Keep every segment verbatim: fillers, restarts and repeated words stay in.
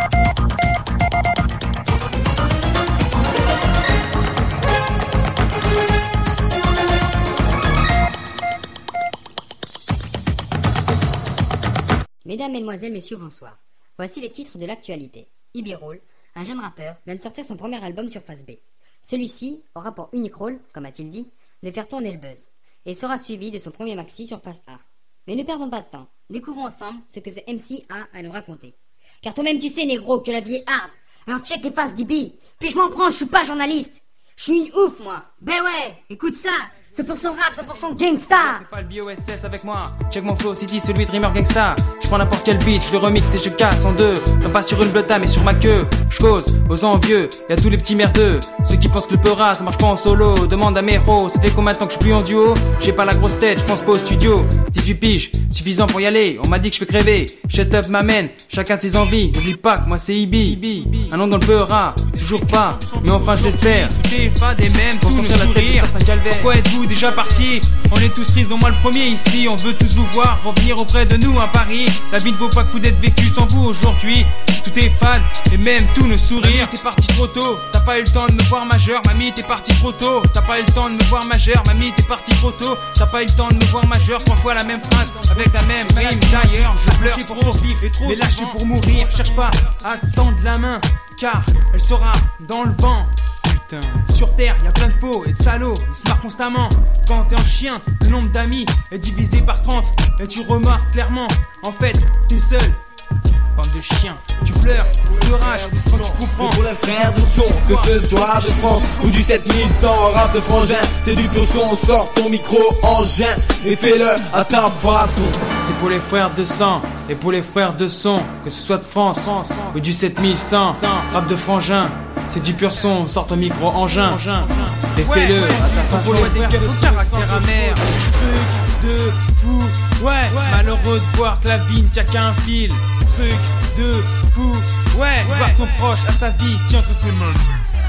Mesdames, Mesdemoiselles, Messieurs, bonsoir. Voici les titres de l'actualité. Ibirol, un jeune rappeur, vient de sortir son premier album sur Phase B. Celui-ci aura pour unique rôle, comme a-t-il dit, de faire tourner le buzz, et sera suivi de son premier maxi sur Phase A. Mais ne perdons pas de temps, découvrons ensemble ce que ce M C a à nous raconter. Car toi-même tu sais, négro, que la vie est hard. Alors check les phases d'I B. Puis je m'en prends, je suis pas journaliste. Je suis une ouf, moi. Ben ouais, écoute ça. cent pour cent rap, cent pour cent gangsta. Fais pas le B O S S avec moi. Check mon flow, City, celui de Dreamer Gangsta. Je prends n'importe quel beat, je le remix et je casse en deux. Non pas sur une bleuta mais sur ma queue. Je cause aux envieux, y'a tous les petits merdeux. Ceux qui pensent que le peura ça marche pas en solo. Demande à mes héros, ça fait combien de temps que je suis plus en duo. J'ai pas la grosse tête, je pense pas au studio. dix-huit piges, suffisant pour y aller. On m'a dit que je fais crèver. Shut up m'amène, chacun ses envies. N'oublie pas que moi c'est I B. Un nom dans le peura, toujours pas. Mais enfin je l'espère. Tout est fade et même pour sortir la tête de calvaire. Pourquoi êtes-vous déjà partis? On est tous tristes, dont moi le premier ici. On veut tous vous voir revenir auprès de nous à Paris. La vie ne vaut pas le coup d'être vécue sans vous aujourd'hui. Tout est fade et même tous nos sourires. Mamie t'es parti trop tôt, t'as pas eu le temps de me voir majeur. Mamie t'es parti trop tôt, t'as pas eu le temps de me voir majeur. Mamie t'es parti trop tôt, t'as pas eu le temps de me voir majeur. Trois fois la même phrase avec la même rime. D'ailleurs je pleure pour survivre, mais lâché pour mourir. Cherche pas à tendre la main, car elle sera dans le vent. Putain. Sur terre, y'a plein de faux et de salauds, ils se marrent constamment. Quand t'es un chien, le nombre d'amis est divisé par trente. Et tu remarques clairement, en fait, t'es seul. Bande de chiens, tu pleures de rage quand tu comprends. Et pour les frères de son, que ce soit de France ou du sept mille cent rap de frangin, c'est du pur son, sors ton micro engin et fais-le à ta façon. C'est pour les frères de sang et pour les frères de son, que ce soit de France ou du sept mille cent rap de frangin. C'est du pur son, sors ton micro engin et fais-le à ta façon. Pour les frères de caractère amer, truc de fou, ouais, malheureux de voir que la vie ne tient qu'un fil. Truc de fou, ouais, voir ton proche à sa vie qui entre ses mains.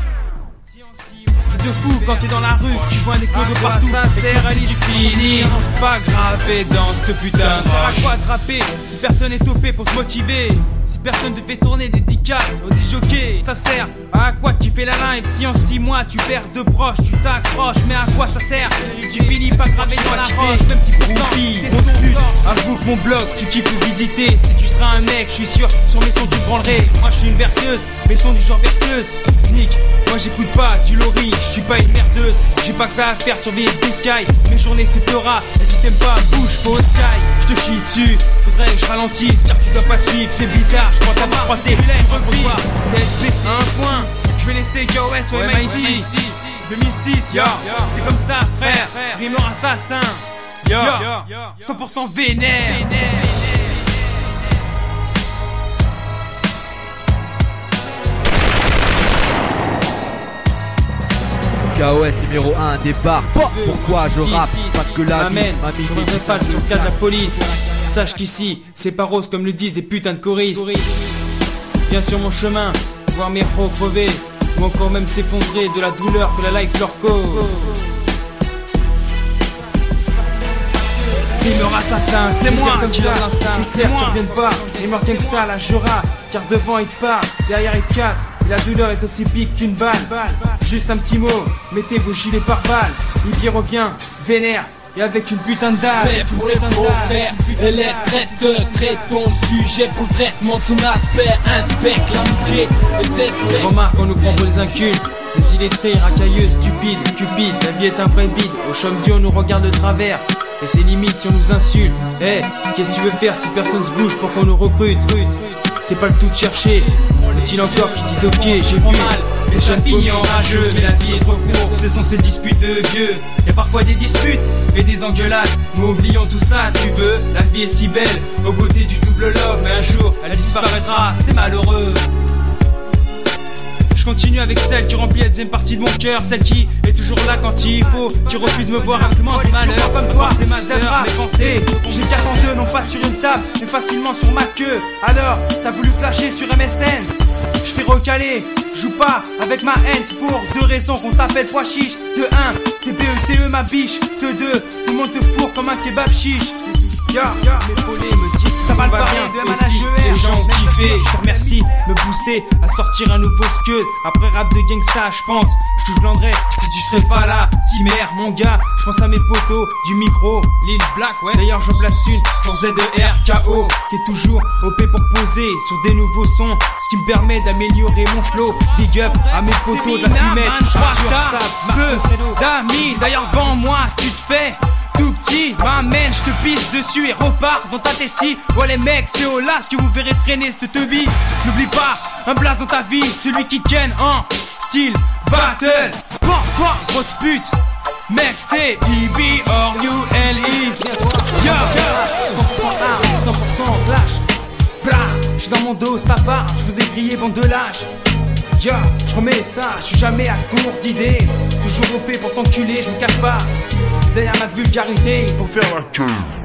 De fou quand t'es dans la rue, tu vois un écho de partout. Ça sert à l'idée finir, pas gravé dans cette putain. Ça sert à quoi de rapper si personne est topé pour se motiver? Si personne te fait tourner des dédicaces au disjockey, ça sert à quoi tu fais la live? Si en six mois tu perds de proches, tu t'accroches, mais à quoi ça sert si tu finis pas gravé dans la roche? Même si pourtant t'es grosse pute, avoue que mon blog tu kiffes le visiter. Si tu seras un mec, je suis sûr, sur mes sons tu branlerais. Moi je suis une berceuse, mes sons du genre berceuse. Nick, moi j'écoute pas du lori, je suis pas une merdeuse. J'ai pas que ça à faire surveiller des sky. Mes journées c'est pleura, et si t'aimes pas bouge, faut au sky. Je te chie dessus, faudrait que je ralentisse, car tu dois pas suivre, c'est bizarre. Je crois t'avoir croisé, je revois tête baissée, un point. Je vais laisser K O S au M I C deux mille six, yo, c'est comme ça frère, rimeur assassin, yo, cent pour cent vénère. K O S numéro un débarque. Pourquoi je rappe? Parce que la m'amène, je reviendrai pas sur le cas de la police. Sache qu'ici, c'est pas rose comme le disent des putains de choristes. Viens sur mon chemin, voir mes faux crever, ou encore même s'effondrer de la douleur que la life leur cause. Rimeur assassin, c'est moi qui l'a l'instinct. C'est moi, tu reviennes pas, Rimeur Gangsta, la Jura. Car devant il te part, derrière il te casse. Et la douleur est aussi big qu'une balle. Juste un petit mot, mettez vos gilets par balle. Il y revient, vénère. Et avec une putain de dalle. C'est pour les faux frères et les traiteurs. Traite ton sujet pour le traitement de son aspect. Inspecte l'amitié et ses faits. Remarque, on nous prend pour les incultes, les illettrés, racailleux, stupides, cupides. La vie est un vrai bide, au chôme Dieu on nous regarde de travers. Et c'est limite si on nous insulte. Eh, hey, qu'est-ce que tu veux faire si personne se bouge pour qu'on nous recrute? C'est pas le tout de chercher. Faut-il encore qu'ils disent ok, j'ai vu mal. Les jeunes filles enrageux, mais la vie est trop courte. Ce sont ces disputes de vieux. Y'a parfois des disputes et des engueulades. Mais oublions tout ça, tu veux. La vie est si belle, aux côtés du double love. Mais un jour, elle disparaîtra, c'est malheureux. Je continue avec celle qui remplit la deuxième partie de mon cœur. Celle qui est toujours là quand il faut, qui refuse de me voir avec le moindre malheur. Comme toi, c'est ma sœur, mes pensées. J'ai casse en deux, non pas sur une table, mais facilement sur ma queue. Alors, t'as voulu flasher sur M S N. Je t'ai recalé, joue pas avec ma haine. C'est pour deux raisons qu'on t'appelle pois chiche. De un, t'es B E T E ma biche. De deux, tout le monde te fourre comme un kebab chiche. Ya, mes poulets me disent ça mal parlé de M A N H E R. Les gens ont kiffé, je te remercie de me booster à sortir un nouveau scud. Après rap de gangsta, je pense que je glanderais si tu serais pas là. Simer, mon gars, je pense à mes potos du micro, Lil Black, ouais. D'ailleurs, j'en place une pour Z E R K O, qui est toujours O P pour poser sur des nouveaux sons, ce qui me permet d'améliorer mon flow. Big up à mes potos de la fumette, Arthur, Sab, peu d'amis. D'ailleurs, devant moi, tu te fais tout petit, m'amène, je te pisse dessus et repars dans ta tessie. Ouais les mecs, c'est au las que vous verrez traîner cette teubie. N'oublie pas, un blast dans ta vie, celui qui ken en style battle. Quoi, quoi, grosse pute, mec c'est E B or New L E. Yo, yo, cent pour cent arme, cent pour cent clash. Bra, j'suis dans mon dos, ça part, je vous ai grillé bande de lâches. Yo, j'remets ça, j'suis jamais à court d'idées. Toujours O P pour t'enculer, j'me cache pas derrière ma vulgarité pour faire la queue.